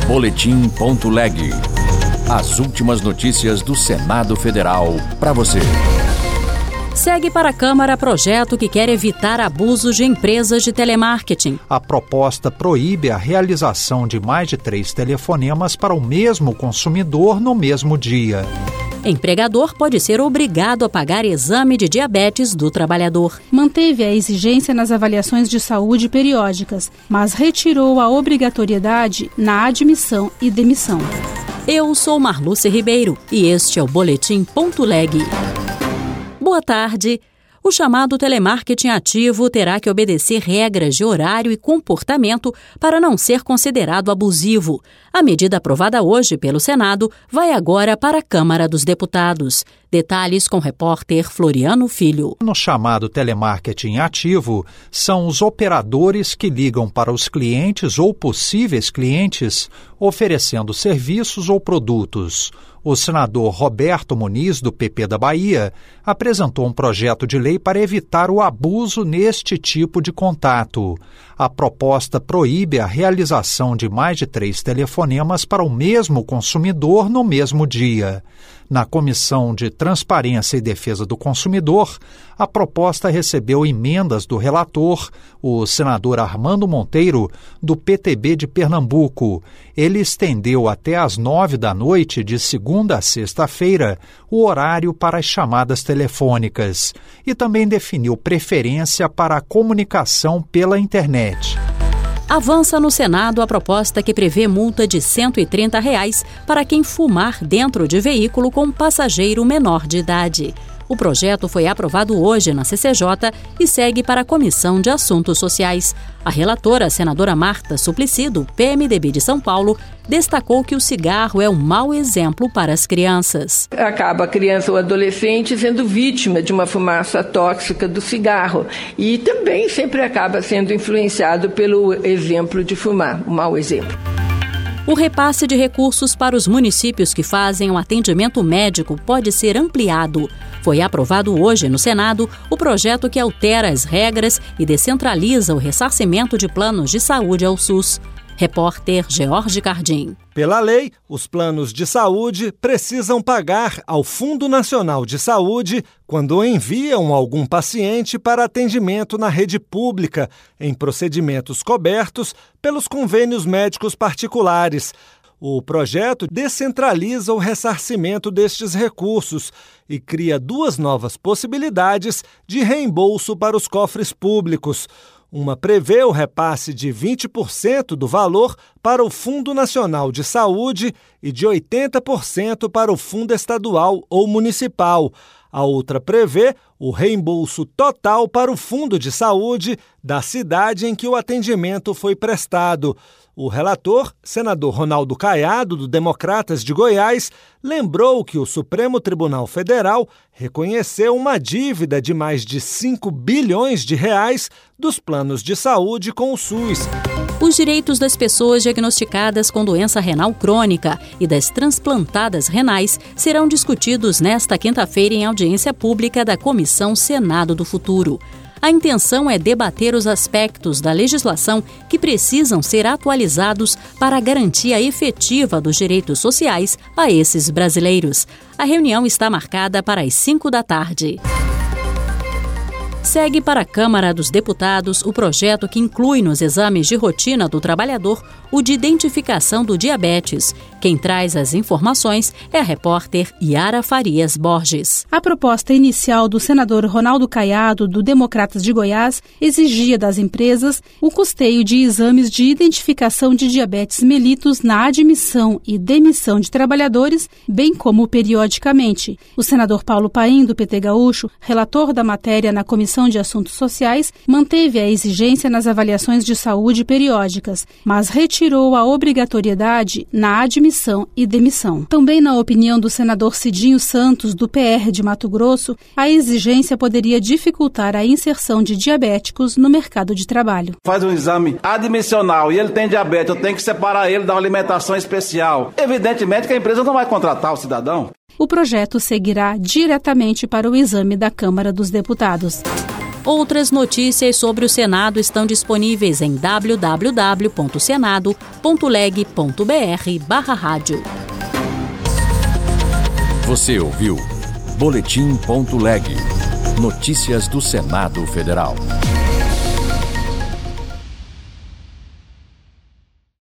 Boletim.leg. As últimas notícias do Senado Federal para você. Segue para a Câmara projeto que quer evitar abusos de empresas de telemarketing. A proposta proíbe a realização de mais de 3 telefonemas para o mesmo consumidor no mesmo dia. Empregador pode ser obrigado a pagar exame de diabetes do trabalhador. Manteve a exigência nas avaliações de saúde periódicas, mas retirou a obrigatoriedade na admissão e demissão. Eu sou Marluce Ribeiro e este é o Boletim.leg. Boa tarde. O chamado telemarketing ativo terá que obedecer regras de horário e comportamento para não ser considerado abusivo. A medida aprovada hoje pelo Senado vai agora para a Câmara dos Deputados. Detalhes com o repórter Floriano Filho. No chamado telemarketing ativo, são os operadores que ligam para os clientes ou possíveis clientes, oferecendo serviços ou produtos. O senador Roberto Muniz, do PP da Bahia, apresentou um projeto de lei para evitar o abuso neste tipo de contato. A proposta proíbe a realização de mais de 3 telefonemas para o mesmo consumidor no mesmo dia. Na Comissão de Transparência e Defesa do Consumidor, a proposta recebeu emendas do relator, o senador Armando Monteiro, do PTB de Pernambuco. Ele estendeu até às 21h de segunda a sexta-feira o horário para as chamadas telefônicas e também definiu preferência para a comunicação pela internet. Avança no Senado a proposta que prevê multa de R$ 130 para quem fumar dentro de veículo com passageiro menor de idade. O projeto foi aprovado hoje na CCJ e segue para a Comissão de Assuntos Sociais. A relatora, a senadora Marta Suplicy, do PMDB de São Paulo, destacou que o cigarro é um mau exemplo para as crianças. Acaba a criança ou adolescente sendo vítima de uma fumaça tóxica do cigarro e também sempre acaba sendo influenciado pelo exemplo de fumar, um mau exemplo. O repasse de recursos para os municípios que fazem um atendimento médico pode ser ampliado. Foi aprovado hoje no Senado o projeto que altera as regras e descentraliza o ressarcimento de planos de saúde ao SUS. Repórter George Cardim. Pela lei, os planos de saúde precisam pagar ao Fundo Nacional de Saúde quando enviam algum paciente para atendimento na rede pública, em procedimentos cobertos pelos convênios médicos particulares. O projeto descentraliza o ressarcimento destes recursos e cria 2 novas possibilidades de reembolso para os cofres públicos. Uma prevê o repasse de 20% do valor para o Fundo Nacional de Saúde e de 80% para o Fundo Estadual ou Municipal. A outra prevê o reembolso total para o Fundo de Saúde da cidade em que o atendimento foi prestado. O relator, senador Ronaldo Caiado, do Democratas de Goiás, lembrou que o Supremo Tribunal Federal reconheceu uma dívida de mais de R$ 5 bilhões dos planos de saúde com o SUS. Os direitos das pessoas diagnosticadas com doença renal crônica e das transplantadas renais serão discutidos nesta quinta-feira em audiência pública da Comissão Senado do Futuro. A intenção é debater os aspectos da legislação que precisam ser atualizados para a garantia efetiva dos direitos sociais a esses brasileiros. A reunião está marcada para as 17h. Segue para a Câmara dos Deputados o projeto que inclui nos exames de rotina do trabalhador o de identificação do diabetes. Quem traz as informações é a repórter Yara Farias Borges. A proposta inicial do senador Ronaldo Caiado, do Democratas de Goiás, exigia das empresas o custeio de exames de identificação de diabetes mellitus na admissão e demissão de trabalhadores, bem como periodicamente. O senador Paulo Paim, do PT Gaúcho, relator da matéria na Comissão de Assuntos Sociais, manteve a exigência nas avaliações de saúde periódicas, mas retirou a obrigatoriedade na admissão e demissão. Também na opinião do senador Cidinho Santos, do PR de Mato Grosso, a exigência poderia dificultar a inserção de diabéticos no mercado de trabalho. Faz um exame admissional e ele tem diabetes, eu tenho que separar ele da alimentação especial. Evidentemente que a empresa não vai contratar o cidadão. O projeto seguirá diretamente para o exame da Câmara dos Deputados. Outras notícias sobre o Senado estão disponíveis em www.senado.leg.br/rádio. Você ouviu Boletim.leg. Notícias do Senado Federal.